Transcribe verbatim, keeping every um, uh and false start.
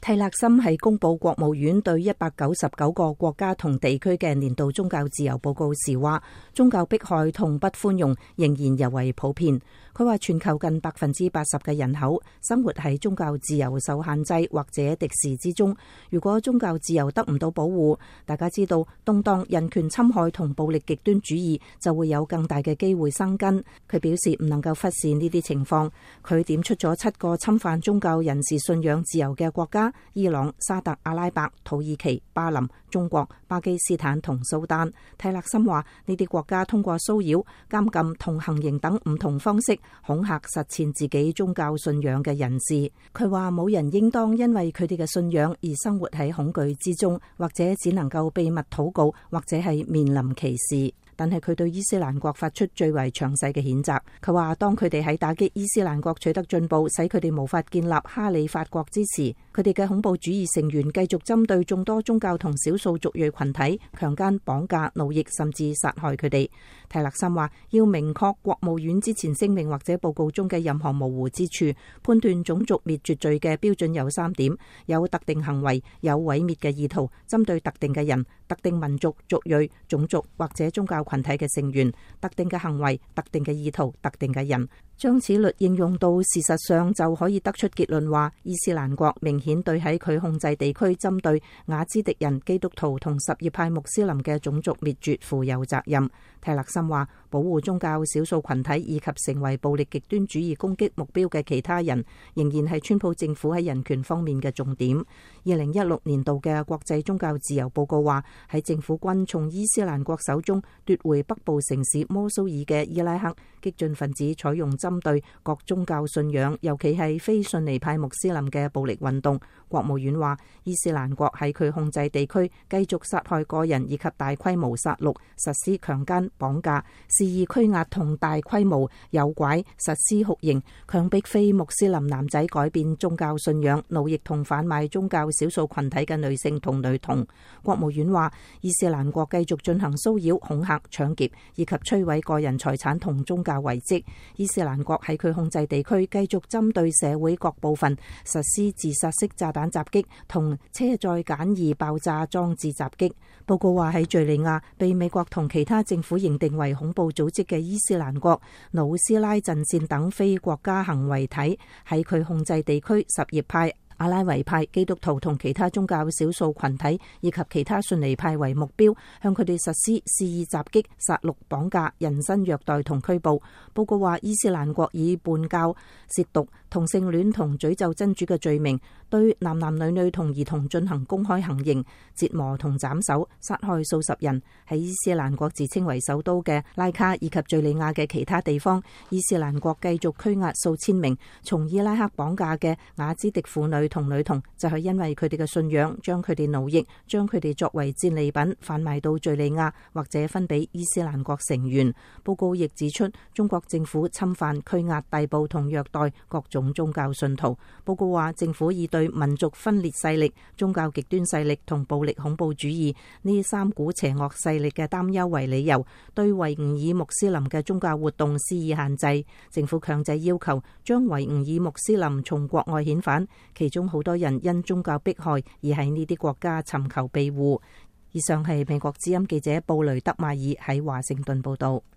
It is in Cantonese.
蒂勒森喺公布國務院對一百九十九個國家同地區嘅年度宗教自由報告時話，宗教迫害同不寬容仍然尤為普遍。佢話全球近百分之八十嘅人口生活喺宗教自由受限制或者敵視之中。如果宗教自由得唔到保護，大家知道動盪、人權侵害同暴力極端主義就會有更大嘅機會生根。佢表示唔能夠忽視呢啲情況。佢點出咗七個侵犯宗教人士信仰自由嘅國家：伊朗、沙特阿拉伯、土耳其、巴林、中國、巴基斯坦同蘇丹。蒂勒森話呢啲國家通過騷擾、監禁同行刑等唔同方式恐嚇實踐自己宗教信仰嘅人士。佢話冇人應當因為佢哋嘅信仰而生活喺恐懼之中，或者只能夠秘密禱告，或者係面臨歧視。但係佢對伊斯蘭國發出最為詳細嘅譴責。佢話當佢哋喺打擊伊斯蘭國取得進步，使佢哋無法建立哈里發國之時，佢哋嘅恐怖主義成員繼續針對眾多宗教同少數族裔群體，強姦、綁架、奴役甚至殺害佢哋。蒂勒森話要明確國務院之前聲明或者報告中嘅任何模糊之處，判斷種族滅絕罪嘅標準有三點：有特定行為，有毀滅嘅意圖，針對特定嘅人、特定民族、族裔、種族或者宗教群體嘅成員，特定嘅行為、特定嘅意圖、特定嘅人。將此律應用到事實上，就可以得出結論話，伊斯蘭國明顯對喺佢控制地區針對雅茲迪人、基督徒同什葉派穆斯林嘅種族滅絕負有責任。蒂勒森話，保護宗教少數群體以及成為暴力極端主義攻擊目標嘅其他人，仍然係川普政府喺人權方面嘅重點。二零一六年度嘅國際宗教自由報告話，喺政府軍從伊斯蘭國手中奪回北部城市摩蘇爾嘅伊拉克，激進分子採用針對各宗教信仰，尤其係非遜尼派穆斯林嘅暴力運動。國務院話，伊斯蘭國喺佢控制地區繼續殺害個人以及大規模殺戮，實施強姦、綁架、肆意拘押同大規模誘拐，實施酷刑，強迫非穆斯林男仔改變宗教信仰，奴役同販賣宗教少數群體嘅女性同女童。國務院話，伊斯蘭國繼續進行騷擾、恐嚇、搶劫以及摧毀個人財產同宗教遺跡。伊斯蘭國喺佢控制地區繼續針對社會各部分實施自殺式炸彈襲擊同車載簡易爆炸裝置襲擊。報告話喺敘利亞被美國同其他政府認定為恐怖組織嘅伊斯蘭國、努斯拉陣線等非國家行為體喺佢控制地區什葉派、阿拉維派、基督徒同其他宗教少數群體以及其他遜尼派為目標，向佢哋實施肆意襲擊、殺戮、綁架、人身虐待同拘捕。報告話，伊斯蘭國以叛教、褻瀆、同性戀同詛咒真主嘅罪名，對男男女女同兒童進行公開行刑、折磨同斬首，殺害數十人。喺伊斯蘭國自稱為首都嘅拉卡以及敘利亞嘅其他地方，伊斯蘭國繼續拘押數千名從伊拉克綁架嘅雅茲迪婦女同女童，就係因為佢哋嘅信仰，將佢哋奴役，將佢哋作為戰利品販賣到敘利亞或者分俾伊斯蘭國成員。報告亦指出，中國政府侵犯、拘押、逮捕同虐待各種宗教信徒。報告話，政府以對民族分裂勢力、宗教極端勢力同暴力恐怖主義呢三股邪惡勢力嘅擔憂為理由，對維吾爾穆斯林嘅宗教活動施以限制。政府強制要求將維吾爾穆斯林從國外遣返，其中好多人因宗教迫害而喺呢啲國家尋求庇護。以上係美國之音記者布雷德馬爾喺華盛頓報道。